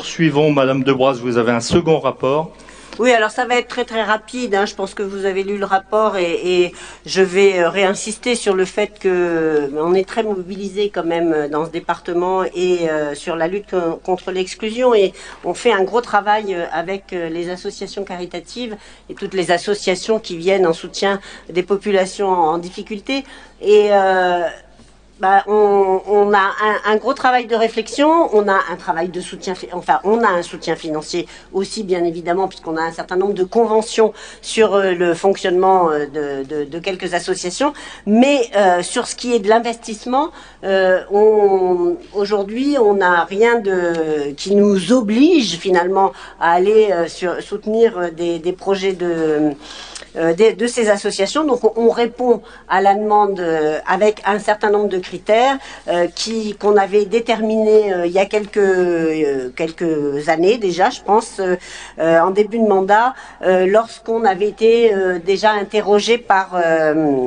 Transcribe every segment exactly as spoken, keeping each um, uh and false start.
poursuivons. Madame Debroise, vous avez un second rapport. Oui, alors ça va être très très rapide, hein. Je pense que vous avez lu le rapport et, et je vais réinsister sur le fait que on est très mobilisé quand même dans ce département et euh, sur la lutte contre l'exclusion, et on fait un gros travail avec les associations caritatives et toutes les associations qui viennent en soutien des populations en difficulté. Et euh, Bah, on, on a un, un gros travail de réflexion, on a un travail de soutien, enfin on a un soutien financier aussi bien évidemment, puisqu'on a un certain nombre de conventions sur euh, le fonctionnement euh, de, de, de quelques associations, mais euh, sur ce qui est de l'investissement, euh, on, aujourd'hui on n'a rien de qui nous oblige finalement à aller euh, sur, soutenir des, des projets de Euh, de, de ces associations. Donc on, on répond à la demande euh, avec un certain nombre de critères euh, qui qu'on avait déterminés euh, il y a quelques euh, quelques années déjà, je pense, euh, euh, en début de mandat, euh, lorsqu'on avait été euh, déjà interrogé par euh,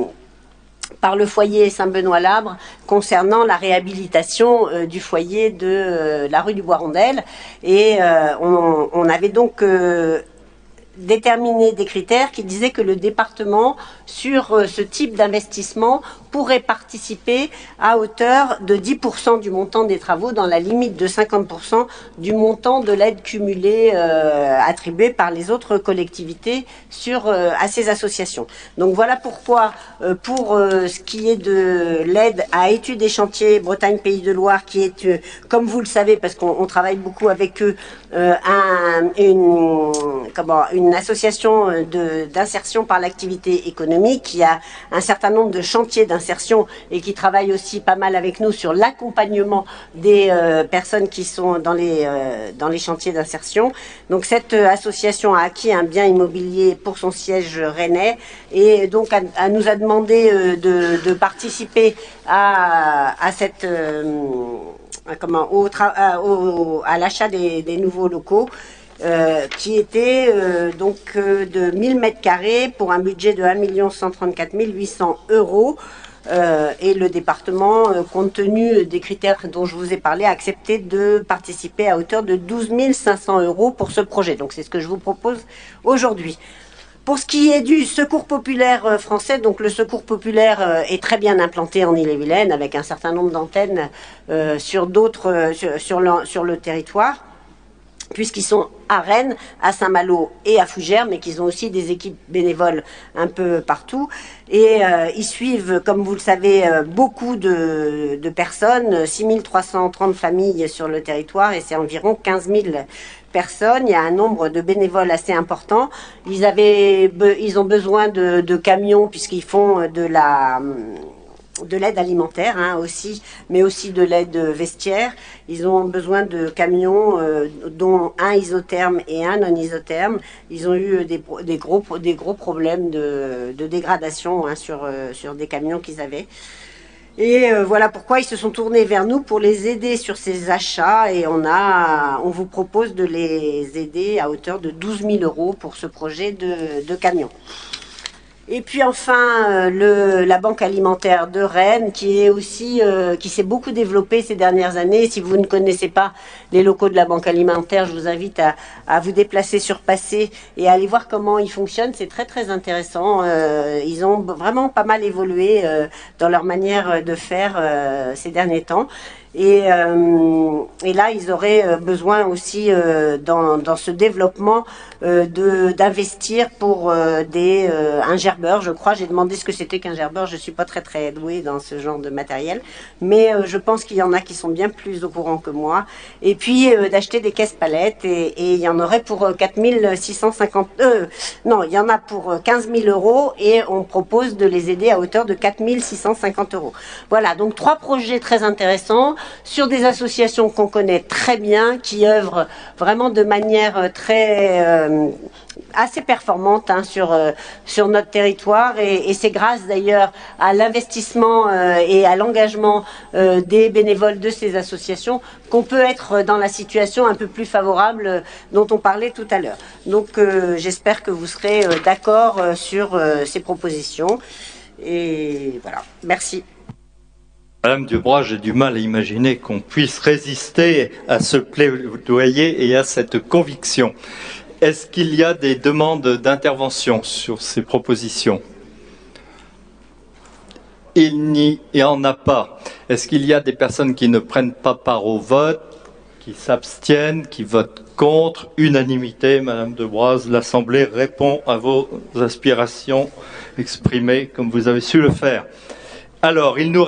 par le foyer Saint-Benoît-Labre concernant la réhabilitation euh, du foyer de euh, la rue du Bois-Rondel, et euh, on, on avait donc euh, déterminer des critères qui disaient que le département, sur euh, ce type d'investissement, pourrait participer à hauteur de dix pour cent du montant des travaux, dans la limite de cinquante pour cent du montant de l'aide cumulée euh, attribuée par les autres collectivités sur, euh, à ces associations. Donc voilà pourquoi, euh, pour euh, ce qui est de l'aide à études et chantiers Bretagne Pays de Loire, qui est, euh, comme vous le savez, parce qu'on travaille beaucoup avec eux, euh, un, une, comment, une association d'insertion par l'activité économique, qui a un certain nombre de chantiers d'insertion et qui travaille aussi pas mal avec nous sur l'accompagnement des euh, personnes qui sont dans les, euh, dans les chantiers d'insertion. Donc cette euh, association a acquis un bien immobilier pour son siège rennais, et donc a, a nous a demandé euh, de, de participer à, à cette... Euh, comment, au, au, à l'achat des, des nouveaux locaux. Euh, qui était euh, donc euh, de mille mètres carrés pour un budget de un million cent trente-quatre mille huit cents euros. Euh, et le département, euh, compte tenu des critères dont je vous ai parlé, a accepté de participer à hauteur de douze mille cinq cents euros pour ce projet. Donc c'est ce que je vous propose aujourd'hui. Pour ce qui est du secours populaire français, donc le secours populaire est très bien implanté en Ille-et-Vilaine, avec un certain nombre d'antennes euh, sur d'autres euh, sur, sur, le, sur le territoire, puisqu'ils sont à Rennes, à Saint-Malo et à Fougères, mais qu'ils ont aussi des équipes bénévoles un peu partout. Et euh, ils suivent, comme vous le savez, euh, beaucoup de, de personnes, six mille trois cent trente familles sur le territoire, et c'est environ quinze mille personnes. Il y a un nombre de bénévoles assez important. Ils, avaient, ils ont besoin de, de camions, puisqu'ils font de la... de l'aide alimentaire hein, aussi, mais aussi de l'aide vestiaire. Ils ont besoin de camions, euh, dont un isotherme et un non isotherme. Ils ont eu des, des, gros, des gros problèmes de, de dégradation hein, sur, euh, sur des camions qu'ils avaient. Et euh, voilà pourquoi ils se sont tournés vers nous pour les aider sur ces achats, et on, a, on vous propose de les aider à hauteur de douze mille euros pour ce projet de, de camion. Et puis enfin, le, la banque alimentaire de Rennes, qui est aussi, euh, qui s'est beaucoup développée ces dernières années. Si vous ne connaissez pas les locaux de la banque alimentaire, je vous invite à, à vous déplacer sur Passé et à aller voir comment ils fonctionnent. C'est très très intéressant. Euh, ils ont vraiment pas mal évolué euh, dans leur manière de faire euh, ces derniers temps. Et, euh, et là, ils auraient besoin aussi, euh, dans, dans ce développement, euh, de d'investir pour euh, des euh, un gerbeur. Je crois, j'ai demandé ce que c'était qu'un gerbeur. Je suis pas très très douée dans ce genre de matériel, mais euh, je pense qu'il y en a qui sont bien plus au courant que moi. Et puis euh, d'acheter des caisses palettes, et, et il y en aurait pour quatre mille six cent cinquante. Euh, non, il y en a pour quinze mille euros, et on propose de les aider à hauteur de quatre mille six cent cinquante euros. Voilà, donc trois projets très intéressants sur des associations qu'on connaît très bien, qui œuvrent vraiment de manière très euh, assez performante hein, sur euh, sur notre territoire, et, et c'est grâce d'ailleurs à l'investissement euh, et à l'engagement euh, des bénévoles de ces associations qu'on peut être dans la situation un peu plus favorable euh, dont on parlait tout à l'heure. Donc euh, j'espère que vous serez euh, d'accord euh, sur euh, ces propositions, et voilà, merci. Madame Dubroy, j'ai du mal à imaginer qu'on puisse résister à ce plaidoyer et à cette conviction. Est-ce qu'il y a des demandes d'intervention sur ces propositions? Il n'y en a pas. Est-ce qu'il y a des personnes qui ne prennent pas part au vote, qui s'abstiennent, qui votent contre? Unanimité, Madame Dubroy, l'Assemblée répond à vos aspirations exprimées comme vous avez su le faire. Alors, il nous